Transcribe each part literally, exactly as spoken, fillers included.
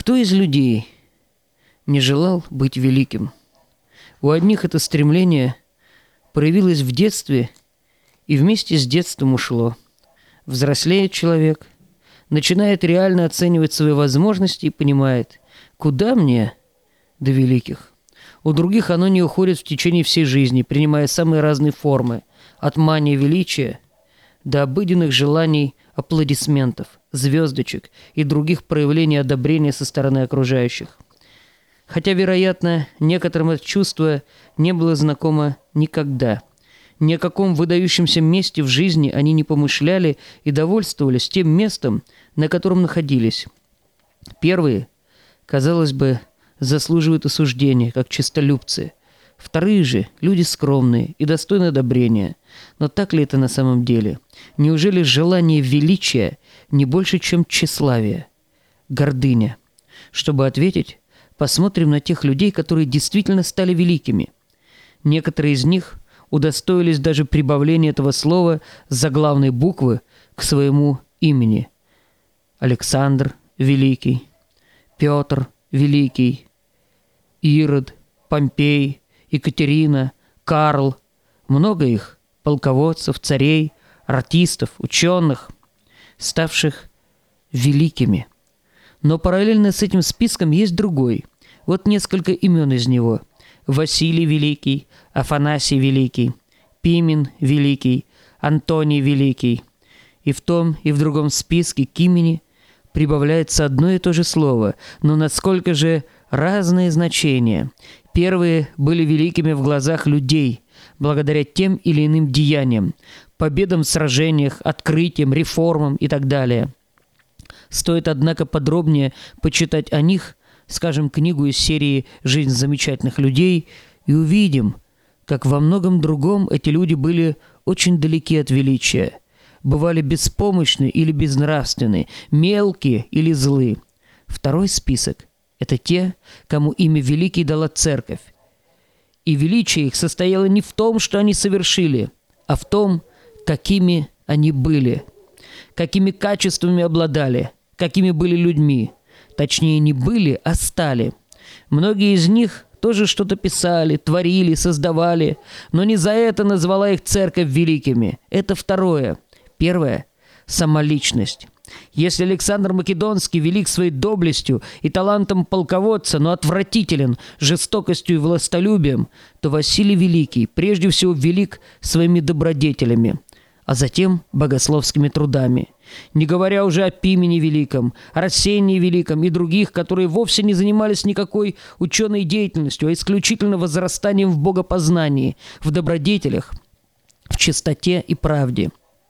Кто из людей не желал быть великим? У одних это стремление проявилось в детстве и вместе с детством ушло. Взрослеет человек, начинает реально оценивать свои возможности и понимает, куда мне до великих. У других оно не уходит в течение всей жизни, принимая самые разные формы, от мании величия до обыденных желаний аплодисментов, звездочек и других проявлений одобрения со стороны окружающих. Хотя, вероятно, некоторым это чувство не было знакомо никогда. Ни о каком выдающемся месте в жизни они не помышляли и довольствовались тем местом, на котором находились. Первые, казалось бы, заслуживают осуждения, как честолюбцы. Вторые же – люди скромные и достойны одобрения. Но так ли это на самом деле? Неужели желание величия не больше, чем тщеславие? Гордыня. Чтобы ответить, посмотрим на тех людей, которые действительно стали великими. Некоторые из них удостоились даже прибавления этого слова с заглавной буквы к своему имени. Александр Великий, Петр Великий, Ирод, Помпей, Екатерина, Карл. Много их – полководцев, царей, артистов, ученых, ставших великими. Но параллельно с этим списком есть другой. Вот несколько имен из него. Василий Великий, Афанасий Великий, Пимен Великий, Антоний Великий. И в том, и в другом списке к имени прибавляется одно и то же слово, но насколько же разные значения. Первые были великими в глазах людей, благодаря тем или иным деяниям, победам в сражениях, открытиям, реформам и так далее. Стоит, однако, подробнее почитать о них, скажем, книгу из серии «Жизнь замечательных людей», и увидим, как во многом другом эти люди были очень далеки от величия, бывали беспомощны или безнравственны, мелкие или злы. Второй список – это те, кому имя Великий дала Церковь. И величие их состояло не в том, что они совершили, а в том, какими они были, какими качествами обладали, какими были людьми. Точнее, не были, а стали. Многие из них тоже что-то писали, творили, создавали, но не за это назвала их Церковь великими. Это второе. Первое – самоличность. Если Александр Македонский велик своей доблестью и талантом полководца, но отвратителен жестокостью и властолюбием, то Василий Великий прежде всего велик своими добродетелями, а затем богословскими трудами. Не говоря уже о Пимене Великом, Арсении Великом и других, которые вовсе не занимались никакой ученой деятельностью, а исключительно возрастанием в богопознании, в добродетелях, в чистоте и правде.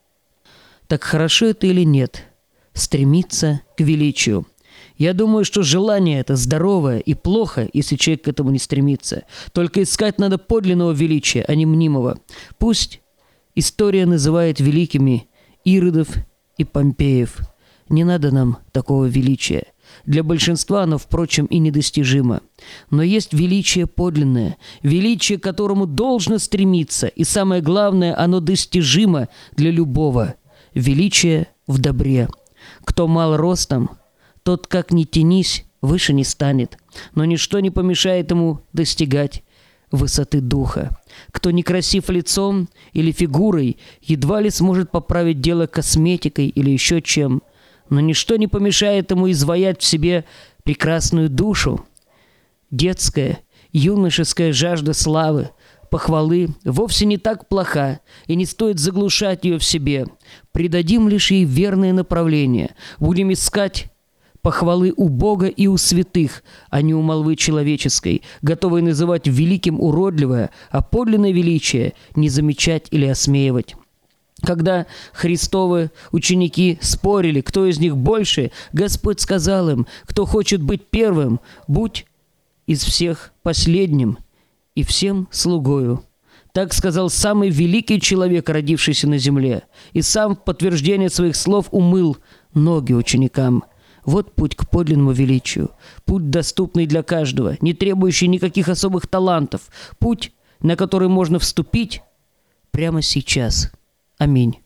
Так хорошо это или нет? Стремиться к величию. Я думаю, что желание это здоровое и плохо, если человек к этому не стремится. Только искать надо подлинного величия, а не мнимого. Пусть история называет великими Иродов и Помпеев. Не надо нам такого величия. Для большинства оно, впрочем, и недостижимо. Но есть величие подлинное, величие, к которому должно стремиться, и самое главное, оно достижимо для любого. Величие в добре. Кто мал ростом, тот, как ни тянись, выше не станет, но ничто не помешает ему достигать высоты духа. Кто некрасив лицом или фигурой, едва ли сможет поправить дело косметикой или еще чем, но ничто не помешает ему изваять в себе прекрасную душу. Детская, юношеская жажда славы, похвалы вовсе не так плоха, и не стоит заглушать ее в себе. Придадим лишь ей верное направление. Будем искать похвалы у Бога и у святых, а не у молвы человеческой, готовой называть великим уродливое, а подлинное величие не замечать или осмеивать. Когда Христовы ученики спорили, кто из них больше, Господь сказал им: кто хочет быть первым, будь из всех последним и всем слугою. Так сказал самый великий человек, родившийся на земле, и сам в подтверждение своих слов умыл ноги ученикам. Вот путь к подлинному величию, путь, доступный для каждого, не требующий никаких особых талантов, путь, на который можно вступить прямо сейчас. Аминь.